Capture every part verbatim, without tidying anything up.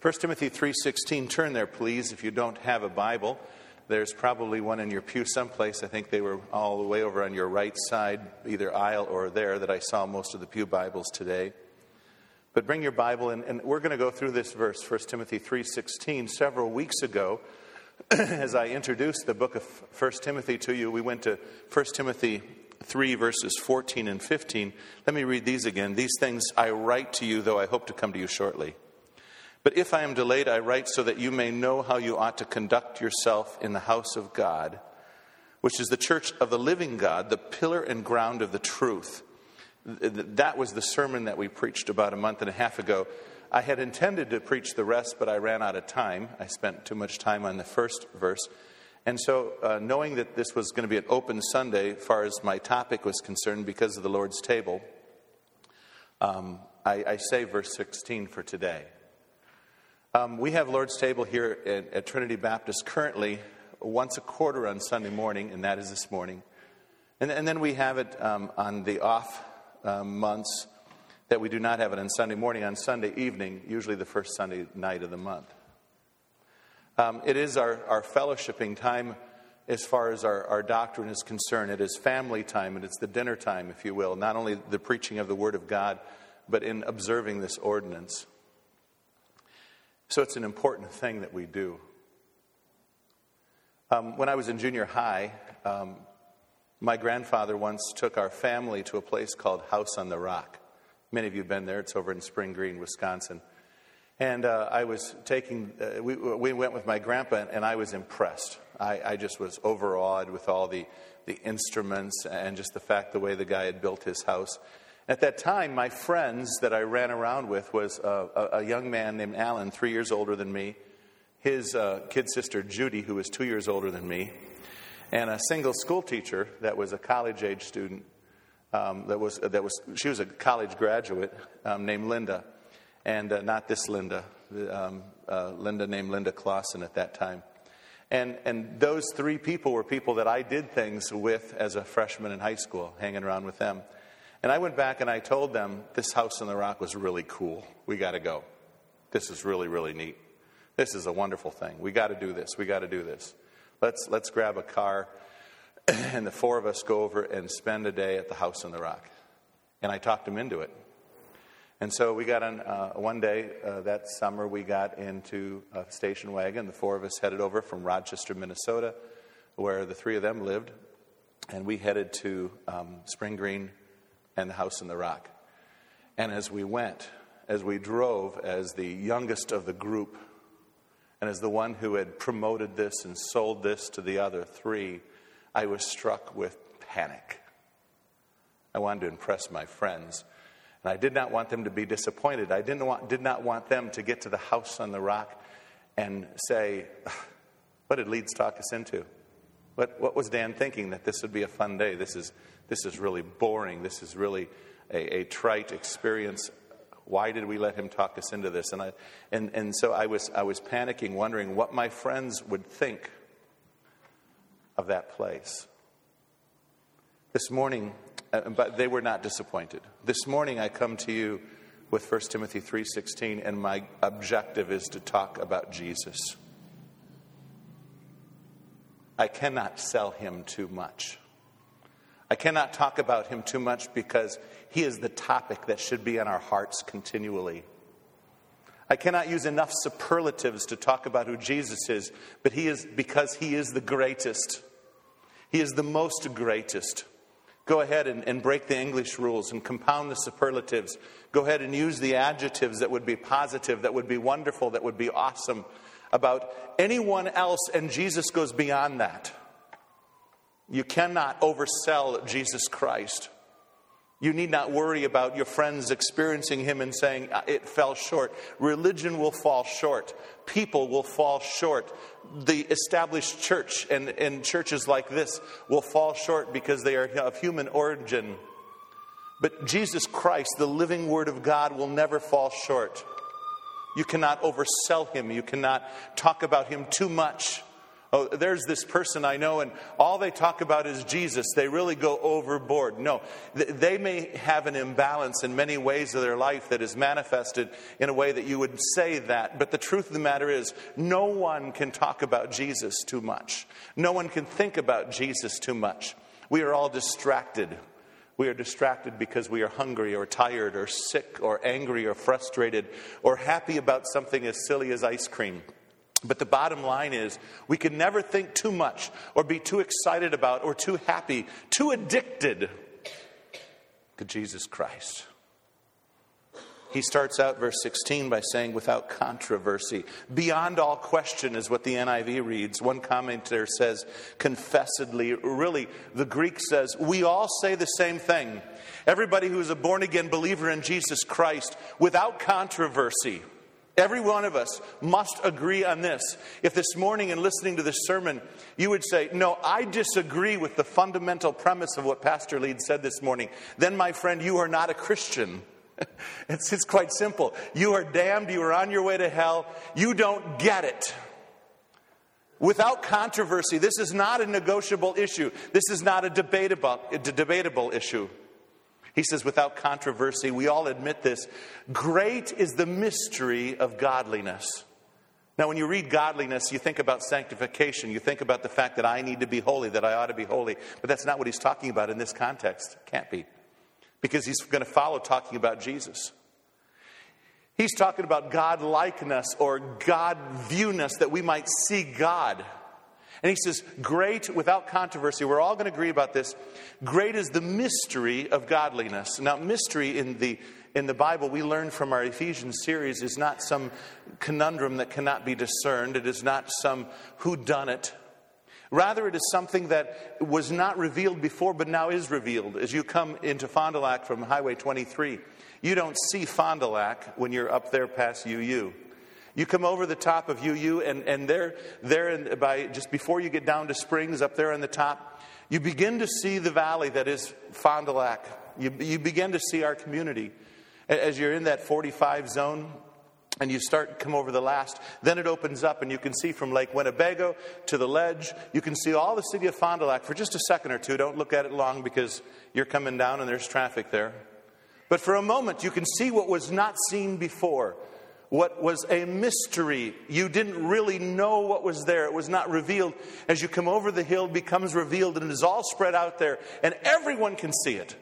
First Timothy three sixteen, turn there, please. If you don't have a Bible, there's probably one in your pew someplace. I think they were all the way over on your right side, either aisle or there, that I saw most of the pew Bibles today. But bring your Bible, and, and we're going to go through this verse, First Timothy three sixteen. Several weeks ago, as I introduced the book of First Timothy to you, we went to First Timothy three, verses fourteen and fifteen. Let me read these again. These things I write to you, though I hope to come to you shortly. But if I am delayed, I write so that you may know how you ought to conduct yourself in the house of God, which is the church of the living God, the pillar and ground of the truth. That was the sermon that we preached about a month and a half ago. I had intended to preach the rest, but I ran out of time. I spent too much time on the first verse. And so, uh, knowing that this was going to be an open Sunday, as far as my topic was concerned, because of the Lord's table, um, I, I say verse sixteen for today. Um, we have Lord's table here at, at Trinity Baptist currently once a quarter on Sunday morning, and that is this morning. And, and then we have it um, on the off um, months that we do not have it on Sunday morning, on Sunday evening, usually the first Sunday night of the month. Um, it is our, our fellowshipping time as far as our, our doctrine is concerned. It is family time, and it's the dinner time, if you will. Not only the preaching of the Word of God, but in observing this ordinance. So it's an important thing that we do. Um, when I was in junior high, um, my grandfather once took our family to a place called House on the Rock. Many of you have been there. It's over in Spring Green, Wisconsin. And uh, I was taking, uh, we, we went with my grandpa, and I was impressed. I, I just was overawed with all the, the instruments and just the fact the way the guy had built his house. At that time, my friends that I ran around with was uh, a, a young man named Alan, three years older than me, his uh, kid sister Judy, who was two years older than me, and a single school teacher that was a college-age student. Um, that was that was she was a college graduate um, named Linda, and uh, not this Linda, um, uh, Linda named Linda Clausen at that time, and and those three people were people that I did things with as a freshman in high school, hanging around with them. And I went back and I told them this House on the Rock was really cool. We got to go. This is really really neat. This is a wonderful thing. We got to do this. We got to do this. Let's let's grab a car. And the four of us go over and spend a day at the House on the Rock. And I talked him into it. And so we got on, uh, one day uh, that summer, we got into a station wagon. The four of us headed over from Rochester, Minnesota, where the three of them lived. And we headed to um, Spring Green and the House on the Rock. And as we went, as we drove, as the youngest of the group, and as the one who had promoted this and sold this to the other three, I was struck with panic. I wanted to impress my friends, and I did not want them to be disappointed. I didn't want, did not want them to get to the House on the Rock and say, what did Leeds talk us into? What, what was Dan thinking that this would be a fun day? This is, this is really boring. This is really a, a trite experience. Why did we let him talk us into this? And, I, and, and so I was, I was panicking, wondering what my friends would think of that place. This morning, uh, but they were not disappointed. This morning I come to you with First Timothy three sixteen, and my objective is to talk about Jesus. I cannot sell him too much. I cannot talk about him too much because he is the topic that should be on our hearts continually. I cannot use enough superlatives to talk about who Jesus is, but he is because he is the greatest. He is the most greatest. Go ahead and, and break the English rules and compound the superlatives. Go ahead and use the adjectives that would be positive, that would be wonderful, that would be awesome about anyone else, and Jesus goes beyond that. You cannot oversell Jesus Christ. You need not worry about your friends experiencing him and saying, it fell short. Religion will fall short. People will fall short. The established church and, and churches like this will fall short because they are of human origin. But Jesus Christ, the living Word of God, will never fall short. You cannot oversell him. You cannot talk about him too much Oh, there's this person I know, and all they talk about is Jesus. They really go overboard. No, they may have an imbalance in many ways of their life that is manifested in a way that you would say that. But the truth of the matter is, no one can talk about Jesus too much. No one can think about Jesus too much. We are all distracted. We are distracted because we are hungry or tired or sick or angry or frustrated or happy about something as silly as ice cream. But the bottom line is, we can never think too much or be too excited about or too happy, too addicted to Jesus Christ. He starts out verse sixteen by saying, without controversy. Beyond all question is what the N I V reads. One commentator says, confessedly. Really, the Greek says, we all say the same thing. Everybody who is a born-again believer in Jesus Christ, without controversy. Every one of us must agree on this. If this morning in listening to this sermon, you would say, no, I disagree with the fundamental premise of what Pastor Lead said this morning, then, my friend, you are not a Christian. It's, it's quite simple. You are damned. You are on your way to hell. You don't get it. Without controversy, this is not a negotiable issue. This is not a debatable, a debatable issue. He says, without controversy, we all admit this. Great is the mystery of godliness. Now, when you read godliness, you think about sanctification. You think about the fact that I need to be holy, that I ought to be holy. But that's not what he's talking about in this context. Can't be. Because he's going to follow talking about Jesus. He's talking about God-likeness or God-viewness, that we might see God. And he says, great, without controversy, we're all going to agree about this. Great is the mystery of godliness. Now, mystery in the in the Bible, we learn from our Ephesians series, is not some conundrum that cannot be discerned. It is not some whodunit. Rather, it is something that was not revealed before, but now is revealed. As you come into Fond du Lac from Highway twenty-three, you don't see Fond du Lac when you're up there past U U. You come over the top of U U, and, and there, there in, by just before you get down to Springs, up there on the top, you begin to see the valley that is Fond du Lac. You, you begin to see our community. As you're in that forty-five zone, and you start to come over the last, then it opens up, and you can see from Lake Winnebago to the ledge. You can see all the city of Fond du Lac for just a second or two. Don't look at it long, because you're coming down and there's traffic there. But for a moment, you can see what was not seen before. What was a mystery. You didn't really know what was there. It was not revealed. As you come over the hill, it becomes revealed, and it is all spread out there, and everyone can see it.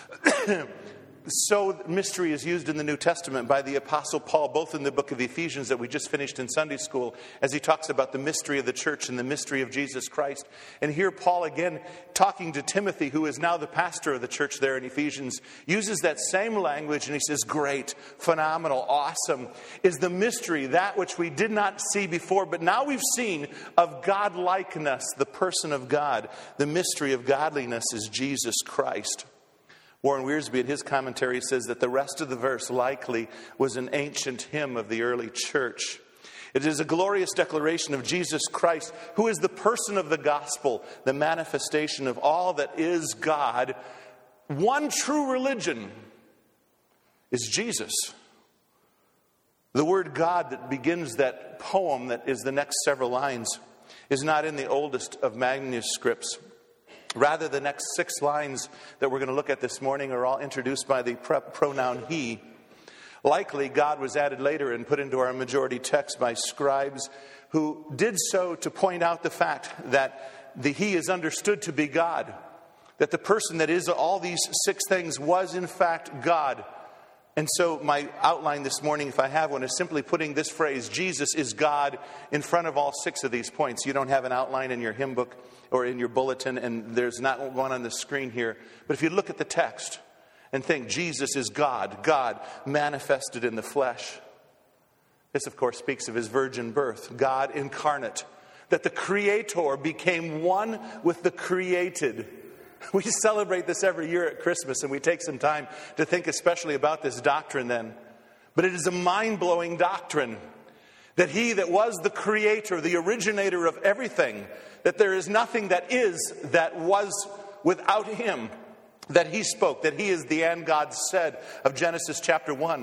So mystery is used in the New Testament by the Apostle Paul, both in the book of Ephesians that we just finished in Sunday school, as he talks about the mystery of the church and the mystery of Jesus Christ. And here Paul, again, talking to Timothy, who is now the pastor of the church there in Ephesians, uses that same language, and he says, great, phenomenal, awesome is the mystery, that which we did not see before, but now we've seen, of God-likeness, the person of God. The mystery of godliness is Jesus Christ. Warren Wiersbe, in his commentary, says that the rest of the verse likely was an ancient hymn of the early church. It is a glorious declaration of Jesus Christ, who is the person of the gospel, the manifestation of all that is God. One true religion is Jesus. The word God that begins that poem, that is the next several lines, is not in the oldest of manuscripts. Rather, the next six lines that we're going to look at this morning are all introduced by the pronoun he. Likely, God was added later and put into our majority text by scribes who did so to point out the fact that the he is understood to be God. That the person that is all these six things was in fact God. And so my outline this morning, if I have one, is simply putting this phrase, Jesus is God, in front of all six of these points. You don't have an outline in your hymn book or in your bulletin, and there's not one on the screen here. But if you look at the text and think, Jesus is God, God manifested in the flesh. This, of course, speaks of his virgin birth, God incarnate, that the Creator became one with the created. We celebrate this every year at Christmas, and we take some time to think especially about this doctrine then. But it is a mind-blowing doctrine that he that was the creator, the originator of everything, that there is nothing that is that was without him, that he spoke, that he is the and God said of Genesis chapter one.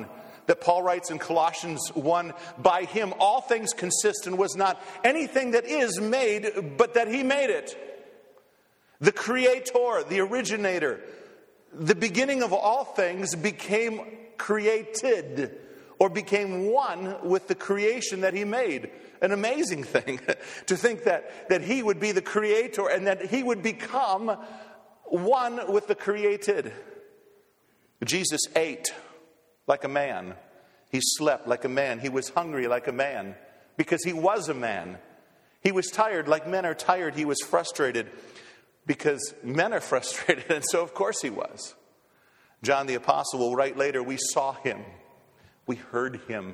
that Paul writes in Colossians one, by him all things consist, and was not anything that is made, but that he made it. The creator, the originator, the beginning of all things became created, or became one with the creation that he made. An amazing thing to think that, that he would be the creator and that he would become one with the created. Jesus ate like a man. He slept like a man. He was hungry like a man because he was a man. He was tired like men are tired. He was frustrated because men are frustrated, and so of course he was. John the Apostle will write later, we saw him, we heard him,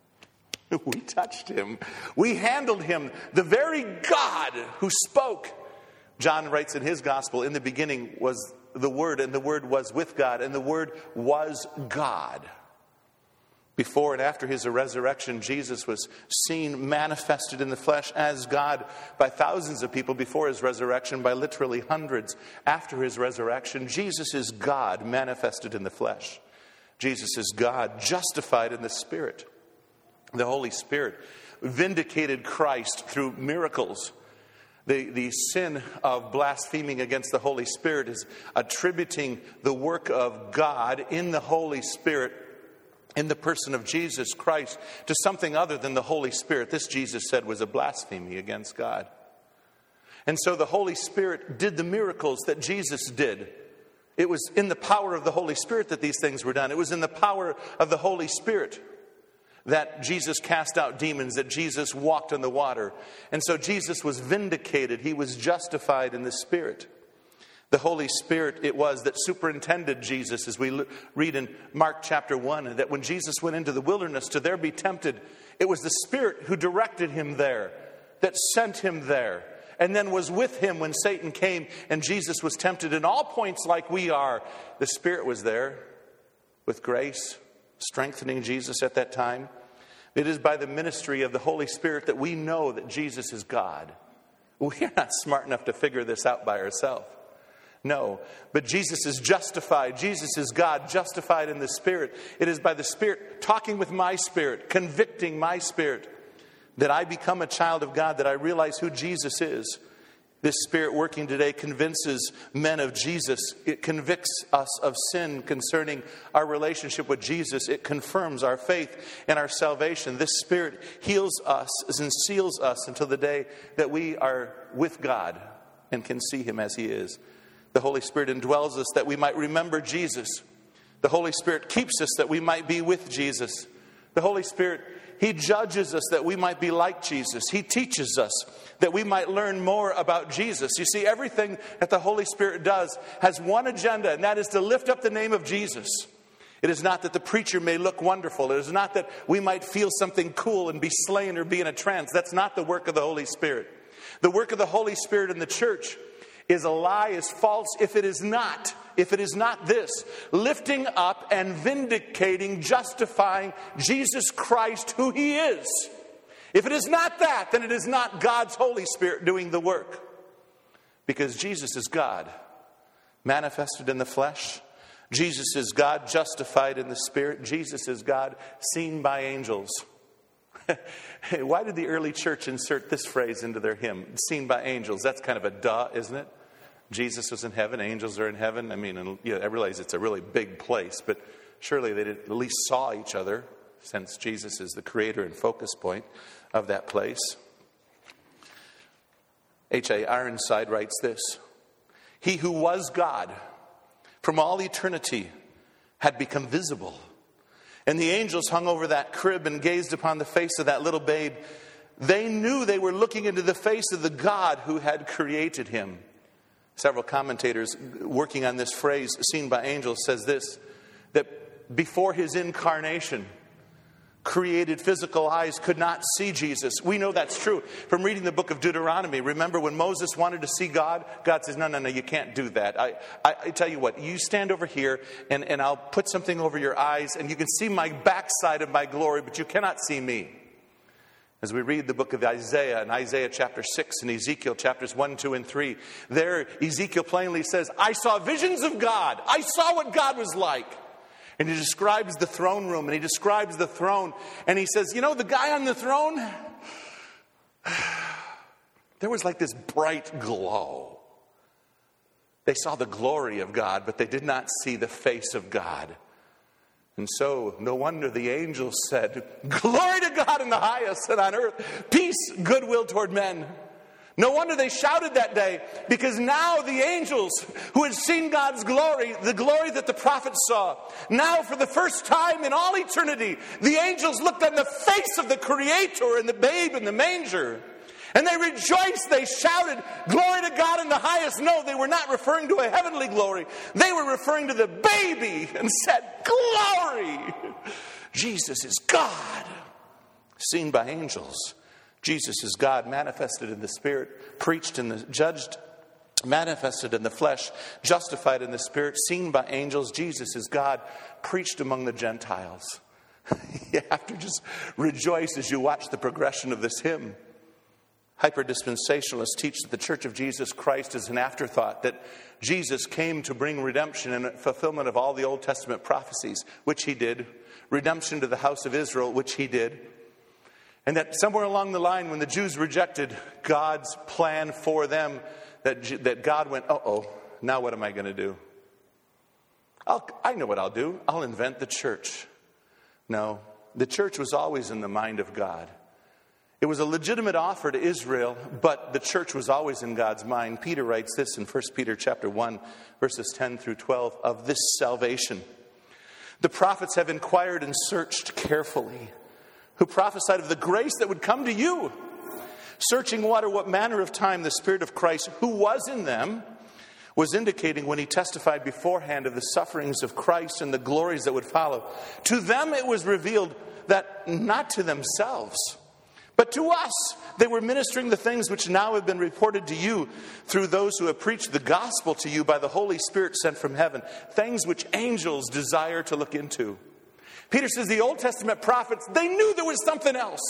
we touched him, we handled him, the very God who spoke. John writes in his gospel, in the beginning was the Word, and the Word was with God, and the Word was God. Before and after his resurrection, Jesus was seen manifested in the flesh as God by thousands of people before his resurrection, by literally hundreds after his resurrection. Jesus is God manifested in the flesh. Jesus is God justified in the Spirit. The Holy Spirit vindicated Christ through miracles. The, the sin of blaspheming against the Holy Spirit is attributing the work of God in the Holy Spirit, in the person of Jesus Christ, to something other than the Holy Spirit. This, Jesus said, was a blasphemy against God. And so the Holy Spirit did the miracles that Jesus did. It was in the power of the Holy Spirit that these things were done. It was in the power of the Holy Spirit that Jesus cast out demons, that Jesus walked on the water. And so Jesus was vindicated. He was justified in the Spirit. The Holy Spirit it was that superintended Jesus, as we read in Mark chapter one, that when Jesus went into the wilderness to there be tempted, it was the Spirit who directed him there, that sent him there, and then was with him when Satan came and Jesus was tempted in all points like we are. The Spirit was there with grace, strengthening Jesus at that time. It is by the ministry of the Holy Spirit that we know that Jesus is God. We are not smart enough to figure this out by ourselves. No, but Jesus is justified. Jesus is God, justified in the Spirit. It is by the Spirit talking with my spirit, convicting my spirit, that I become a child of God, that I realize who Jesus is. This Spirit working today convinces men of Jesus. It convicts us of sin concerning our relationship with Jesus. It confirms our faith and our salvation. This Spirit heals us and seals us until the day that we are with God and can see Him as He is. The Holy Spirit indwells us that we might remember Jesus. The Holy Spirit keeps us that we might be with Jesus. The Holy Spirit, He judges us that we might be like Jesus. He teaches us that we might learn more about Jesus. You see, everything that the Holy Spirit does has one agenda, and that is to lift up the name of Jesus. It is not that the preacher may look wonderful. It is not that we might feel something cool and be slain or be in a trance. That's not the work of the Holy Spirit. The work of the Holy Spirit in the church is a lie, is false, if it is not, if it is not this, lifting up and vindicating, justifying Jesus Christ, who He is. If it is not that, then it is not God's Holy Spirit doing the work. Because Jesus is God, manifested in the flesh. Jesus is God, justified in the Spirit. Jesus is God, seen by angels. Why did the early church insert this phrase into their hymn? Seen by angels. That's kind of a duh, isn't it? Jesus is in heaven, angels are in heaven. I mean, and, you know, I realize it's a really big place, but surely they did, at least saw each other, since Jesus is the creator and focus point of that place. H A Ironside writes this: He who was God from all eternity had become visible. And the angels hung over that crib and gazed upon the face of that little babe. They knew they were looking into the face of the God who had created him. Several commentators working on this phrase, seen by angels, says this, that before his incarnation, created physical eyes could not see Jesus. We know that's true from reading the book of Deuteronomy. Remember when Moses wanted to see God? God says, no, no, no, you can't do that. I, I, I tell you what, you stand over here and, and I'll put something over your eyes and you can see my backside of my glory, but you cannot see me. As we read the book of Isaiah, in Isaiah chapter six and Ezekiel chapters one, two, and three, there Ezekiel plainly says, I saw visions of God. I saw what God was like. And he describes the throne room, and he describes the throne. And he says, you know, the guy on the throne, there was like this bright glow. They saw the glory of God, but they did not see the face of God. And so, no wonder the angels said, glory to God in the highest, and on earth, peace, goodwill toward men. No wonder they shouted that day, because now the angels who had seen God's glory, the glory that the prophets saw, now for the first time in all eternity, the angels looked on the face of the Creator and the babe in the manger. And they rejoiced, they shouted, glory to God in the highest. No, they were not referring to a heavenly glory. They were referring to the baby and said, glory! Jesus is God, seen by angels. Jesus is God, manifested in the Spirit, preached in the, judged, manifested in the flesh, justified in the Spirit, seen by angels. Jesus is God, preached among the Gentiles. You have to just rejoice as you watch the progression of this hymn. Hyper-dispensationalists teach that the Church of Jesus Christ is an afterthought, that Jesus came to bring redemption and fulfillment of all the Old Testament prophecies, which he did, redemption to the house of Israel, which he did, and that somewhere along the line when the Jews rejected God's plan for them, that, that God went, uh-oh, now what am I going to do? I'll, I know what I'll do. I'll invent the church. No, the church was always in the mind of God. It was a legitimate offer to Israel, but the church was always in God's mind. Peter writes this in First Peter chapter one, verses ten through twelve, of this salvation. The prophets have inquired and searched carefully, who prophesied of the grace that would come to you, searching what or what manner of time the Spirit of Christ, who was in them, was indicating when he testified beforehand of the sufferings of Christ and the glories that would follow. To them it was revealed that not to themselves, but to us, they were ministering the things which now have been reported to you through those who have preached the gospel to you by the Holy Spirit sent from heaven, things which angels desire to look into. Peter says the Old Testament prophets, they knew there was something else.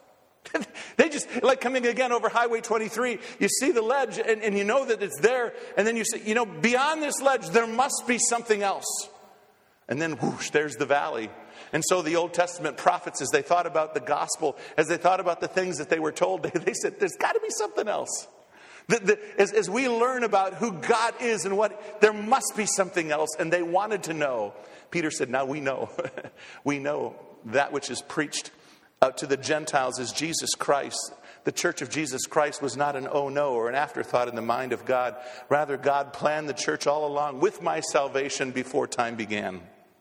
They just, like coming again over Highway twenty-three, you see the ledge and, and you know that it's there. And then you say, you know, beyond this ledge, there must be something else. And then whoosh, there's the valley. And so the Old Testament prophets, as they thought about the gospel, as they thought about the things that they were told, they, they said, there's got to be something else. The, the, as, as we learn about who God is and what, there must be something else. And they wanted to know. Peter said, now we know. We know that which is preached uh, to the Gentiles is Jesus Christ. The Church of Jesus Christ was not an oh no or an afterthought in the mind of God. Rather, God planned the church all along with my salvation before time began.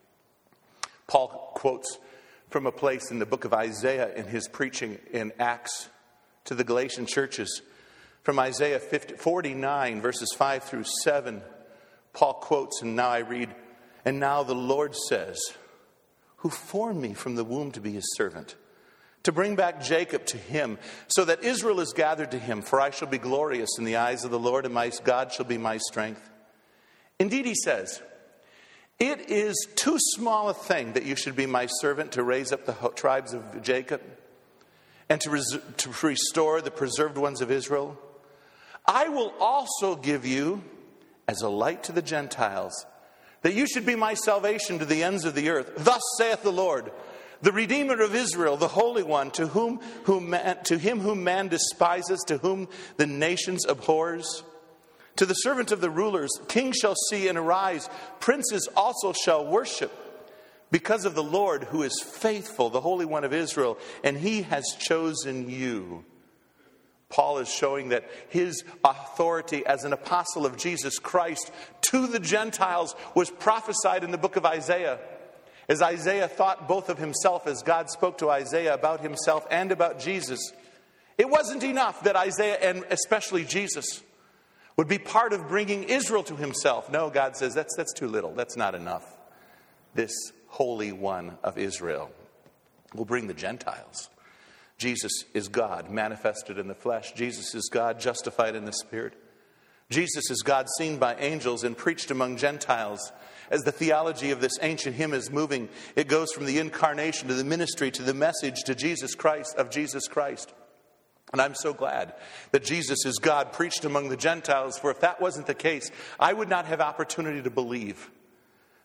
Paul quotes from a place in the book of Isaiah in his preaching in Acts to the Galatian churches. From Isaiah forty-nine, verses five through seven, Paul quotes, and now I read, and now the Lord says, who formed me from the womb to be his servant, to bring back Jacob to him, so that Israel is gathered to him, for I shall be glorious in the eyes of the Lord, and my God shall be my strength. Indeed, he says, it is too small a thing that you should be my servant to raise up the tribes of Jacob and to, res- to restore the preserved ones of Israel. I will also give you as a light to the Gentiles, that you should be my salvation to the ends of the earth. Thus saith the Lord, the Redeemer of Israel, the Holy One, to whom, whom man, to him whom man despises, to whom the nations abhors. To the servant of the rulers, kings shall see and arise, princes also shall worship, because of the Lord who is faithful, the Holy One of Israel, and he has chosen you. Paul is showing that his authority as an apostle of Jesus Christ to the Gentiles was prophesied in the book of Isaiah. As Isaiah thought both of himself, as God spoke to Isaiah about himself and about Jesus, it wasn't enough that Isaiah, and especially Jesus, would be part of bringing Israel to himself. No, God says, that's, that's too little. That's not enough. This Holy One of Israel will bring the Gentiles. Jesus is God, manifested in the flesh. Jesus is God, justified in the Spirit. Jesus is God, seen by angels and preached among Gentiles. As the theology of this ancient hymn is moving, it goes from the incarnation to the ministry to the message to Jesus Christ, of Jesus Christ. And I'm so glad that Jesus is God, preached among the Gentiles, for if that wasn't the case, I would not have opportunity to believe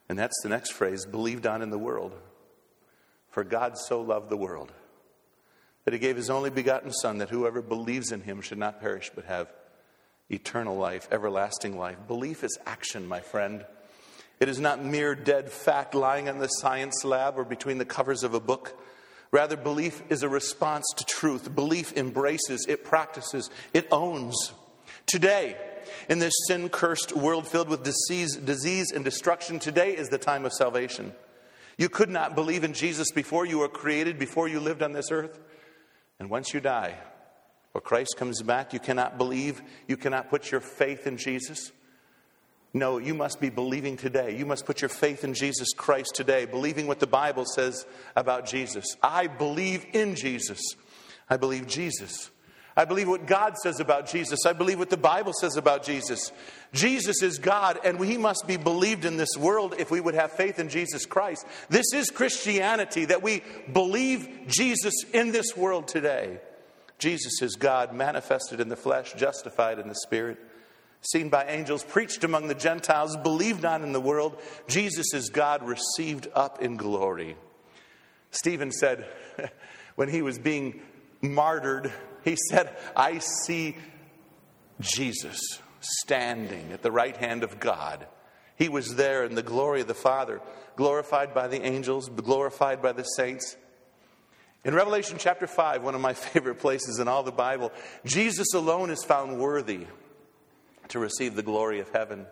And that's the next phrase, believed on in the world. For God so loved the world that he gave his only begotten Son, that whoever believes in him should not perish but have eternal life, everlasting life. Belief is action, my friend. It is not mere dead fact lying in the science lab or between the covers of a book. Rather, belief is a response to truth. Belief embraces, it practices, it owns. Today, in this sin-cursed world filled with disease, disease and destruction, today is the time of salvation. You could not believe in Jesus before you were created, before you lived on this earth. And once you die, or Christ comes back, you cannot believe, you cannot put your faith in Jesus. No, you must be believing today. You must put your faith in Jesus Christ today, believing what the Bible says about Jesus. I believe in Jesus. I believe Jesus. I believe what God says about Jesus. I believe what the Bible says about Jesus. Jesus is God, and he must be believed in this world if we would have faith in Jesus Christ. This is Christianity, that we believe Jesus in this world today. Jesus is God, manifested in the flesh, justified in the Spirit, seen by angels, preached among the Gentiles, believed on in the world. Jesus is God, received up in glory. Stephen said, when he was being martyred, he said, I see Jesus standing at the right hand of God. He was there in the glory of the Father, glorified by the angels, glorified by the saints. In Revelation chapter five, one of my favorite places in all the Bible, Jesus alone is found worthy to receive the glory of heaven.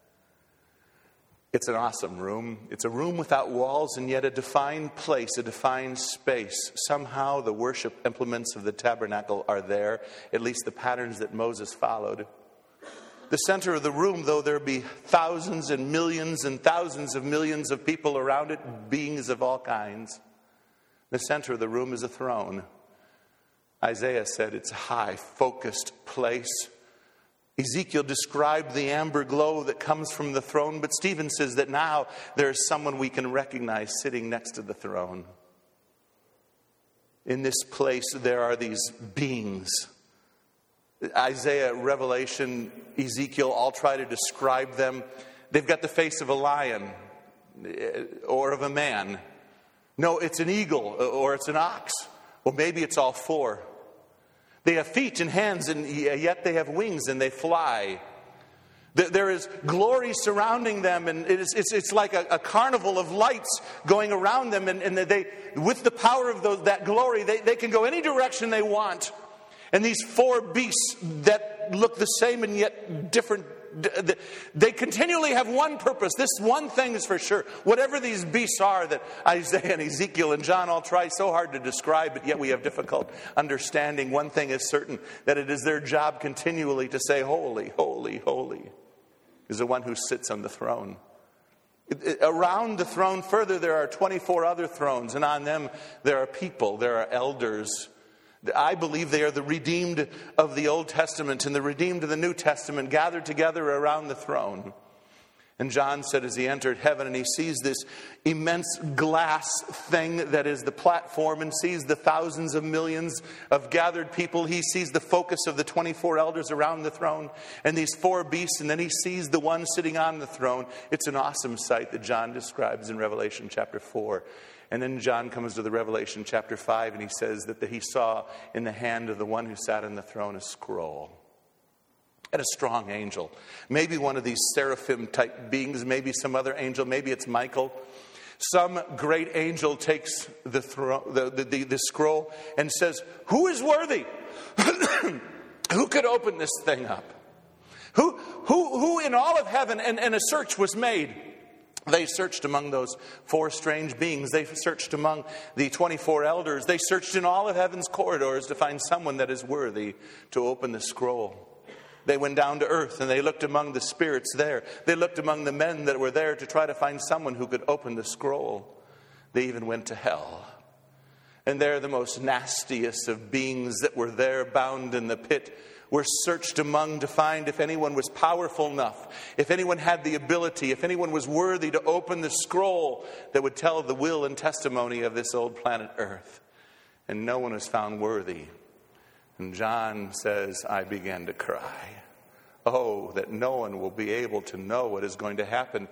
It's an awesome room. It's a room without walls, and yet a defined place, a defined space. Somehow the worship implements of the tabernacle are there, at least the patterns that Moses followed. The center of the room, though there be thousands and millions and thousands of millions of people around it, beings of all kinds, the center of the room is a throne. Isaiah said it's a high, focused place. Ezekiel described the amber glow that comes from the throne, but Stephen says that now there is someone we can recognize sitting next to the throne. In this place, there are these beings. Isaiah, Revelation, Ezekiel all try to describe them. They've got the face of a lion or of a man. No, it's an eagle or it's an ox. Or maybe it's all four. They have feet and hands, and yet they have wings and they fly. There is glory surrounding them, and it is, it's, it's like a, a carnival of lights going around them. And, and they, with the power of those, that glory, they, they can go any direction they want. And these four beasts that look the same and yet different, they continually have one purpose. This one thing is for sure. Whatever these beasts are that Isaiah and Ezekiel and John all try so hard to describe, but yet we have difficult understanding. One thing is certain, that it is their job continually to say, holy, holy, holy is the one who sits on the throne. Around the throne further, there are twenty-four other thrones, and on them there are people, there are elders. I believe they are the redeemed of the Old Testament and the redeemed of the New Testament gathered together around the throne. And John said as he entered heaven and he sees this immense glass thing that is the platform and sees the thousands of millions of gathered people. He sees the focus of the twenty-four elders around the throne and these four beasts, and then he sees the one sitting on the throne. It's an awesome sight that John describes in Revelation chapter four. And then John comes to the Revelation chapter five and he says that he saw in the hand of the one who sat on the throne a scroll. And a strong angel. Maybe one of these seraphim type beings, maybe some other angel, maybe it's Michael. Some great angel takes the, thro- the, the, the, the scroll and says, who is worthy? Who could open this thing up? Who, who, who in all of heaven, and, and a search was made. They searched among those four strange beings. They searched among the twenty-four elders. They searched in all of heaven's corridors to find someone that is worthy to open the scroll. They went down to earth and they looked among the spirits there. They looked among the men that were there to try to find someone who could open the scroll. They even went to hell. And there the most nastiest of beings that were there bound in the pit were searched among to find if anyone was powerful enough, if anyone had the ability, if anyone was worthy to open the scroll that would tell the will and testimony of this old planet Earth. And no one was found worthy. And John says, I began to cry. Oh, that no one will be able to know what is going to happen.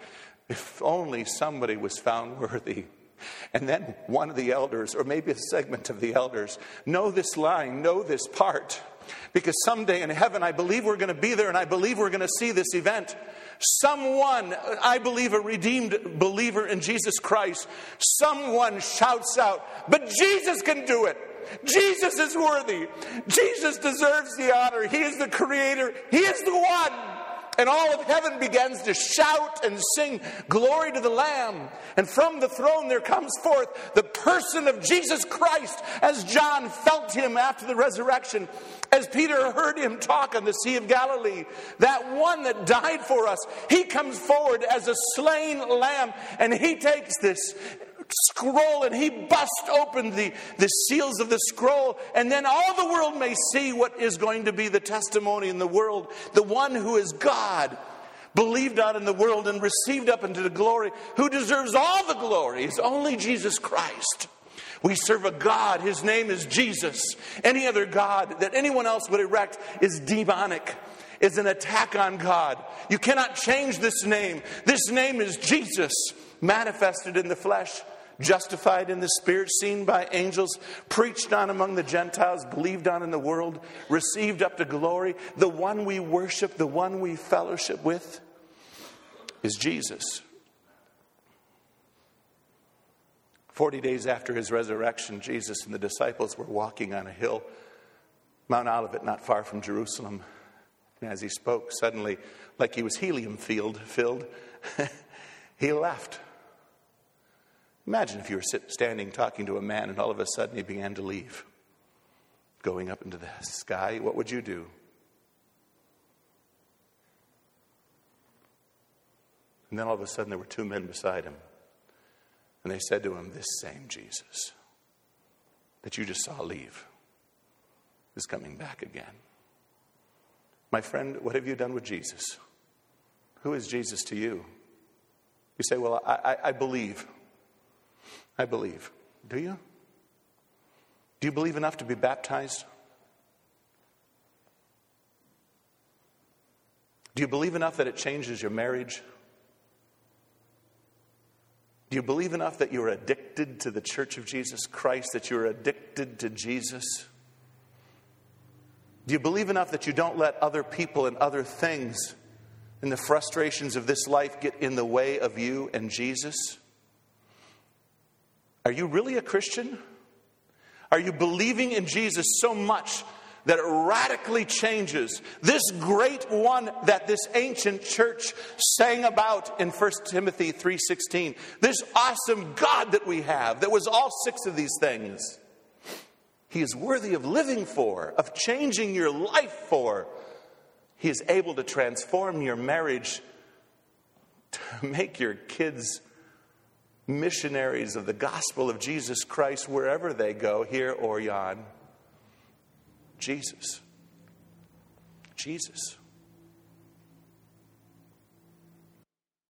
If only somebody was found worthy. And then one of the elders, or maybe a segment of the elders, know this line, know this part. Because someday in heaven, I believe we're going to be there, and I believe we're going to see this event. Someone, I believe a redeemed believer in Jesus Christ, someone shouts out, but Jesus can do it. Jesus is worthy. Jesus deserves the honor. He is the creator. He is the one. And all of heaven begins to shout and sing, glory to the Lamb. And from the throne there comes forth the person of Jesus Christ, as John felt him after the resurrection, as Peter heard him talk on the Sea of Galilee. That one that died for us, he comes forward as a slain lamb, and he takes this scroll and he busts open the, the seals of the scroll, and then all the world may see what is going to be the testimony in the world. The one who is God, believed out in the world and received up into the glory, who deserves all the glory, is only Jesus Christ. We serve a God, his name is Jesus. Any other God that anyone else would erect is demonic, is an attack on God. You cannot change this name. This name is Jesus, manifested in the flesh, justified in the Spirit, seen by angels, preached on among the Gentiles, believed on in the world, received up to glory. The one we worship, the one we fellowship with is Jesus. Forty days after his resurrection, Jesus and the disciples were walking on a hill, Mount Olivet, not far from Jerusalem. And as he spoke, suddenly, like he was helium filled, filled, he left. Imagine if you were sit, standing talking to a man and all of a sudden he began to leave, going up into the sky. What would you do? And then all of a sudden there were two men beside him. And they said to him, this same Jesus that you just saw leave is coming back again. My friend, what have you done with Jesus? Who is Jesus to you? You say, well, I, I, I believe. I believe. Do you? Do you believe enough to be baptized? Do you believe enough that it changes your marriage? Do you believe enough that you're addicted to the Church of Jesus Christ, that you're addicted to Jesus? Do you believe enough that you don't let other people and other things and the frustrations of this life get in the way of you and Jesus? Are you really a Christian? Are you believing in Jesus so much that it radically changes this great one that this ancient church sang about in First Timothy three sixteen? This awesome God that we have, that was all six of these things. He is worthy of living for, of changing your life for. He is able to transform your marriage, to make your kids missionaries of the gospel of Jesus Christ wherever they go, here or yon. Jesus. Jesus.